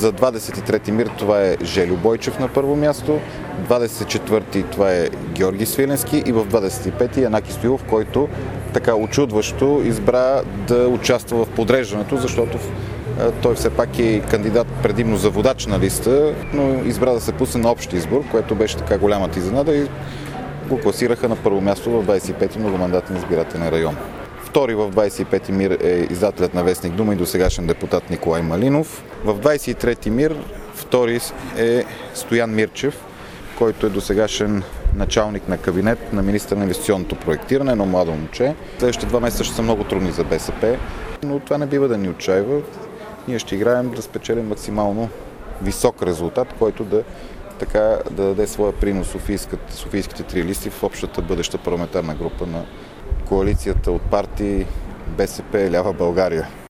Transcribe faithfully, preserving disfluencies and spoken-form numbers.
За двадесет и трети МИР това е Жельо Бойчев на първо място, двадесет и четвърти това е Георги Свиленски и в двадесет и пети Янаки Стоилов, който така очудващо избра да участва в подреждането, защото той все пак е кандидат предимно за водач на листа, но избра да се пусне на общ избор, което беше така голямата изненада и го класираха на първо място в двадесет и пети многомандатен избирателен район. Втори в двадесет и пети МИР е издателят на Вестник Дума и досегашен депутат Николай Малинов. В двадесет и трети МИР втори е Стоян Мирчев, който е досегашен началник на кабинет на министър на инвестиционното проектиране, едно младо момче. Следващите два месеца ще са много трудни за БСП, но това не бива да ни отчаива. Ние ще играем да спечелим максимално висок резултат, който да, така, да даде своя принос Софийските, Софийските три листи в общата бъдеща парламентарна група на коалицията от партии БСП Лява България.